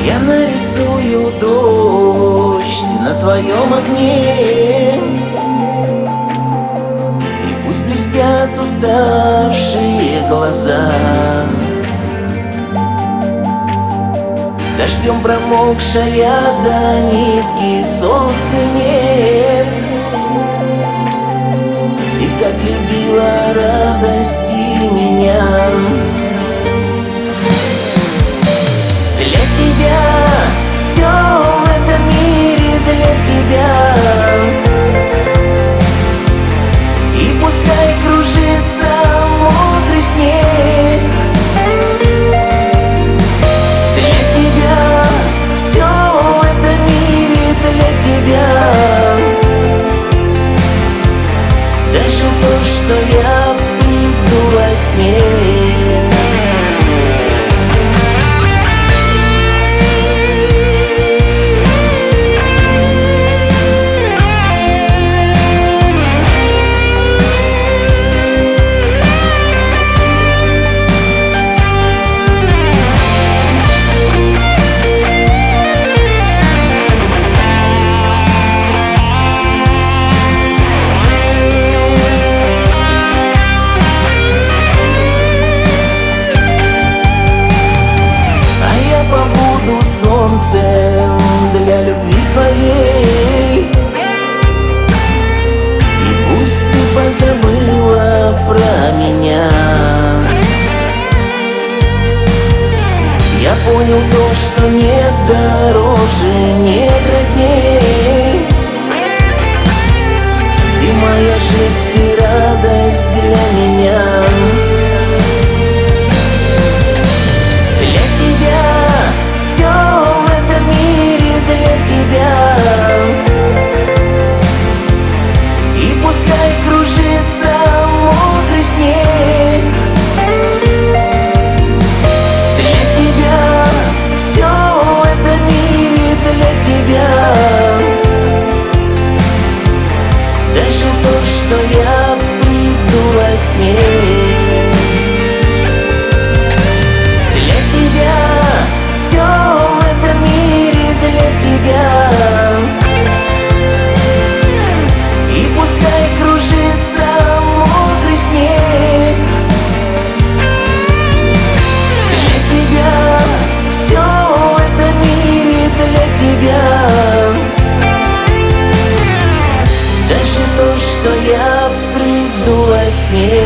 Я нарисую дождь на твоем окне, и пусть блестят уставшие глаза. Дождем промокшая до нитки, солнца нет. Ты так любила радости меня. Для тебя все в этом мире, для тебя. И пускай кружится мокрый снег. Для тебя все в этом мире, для тебя. Даже то, что я приду во сне. Солнцем для любви твоей. И пусть ты позабыла про меня. Я понял то, что нет дороже, нет родней. Ты моя жизнь, ты радость для меня. Для тебя все в этом мире, для тебя. И пускай кружится мокрый снег. Для тебя все в этом мире, для тебя. Даже то, что я приду во сне. Даже то, что я приду во сне.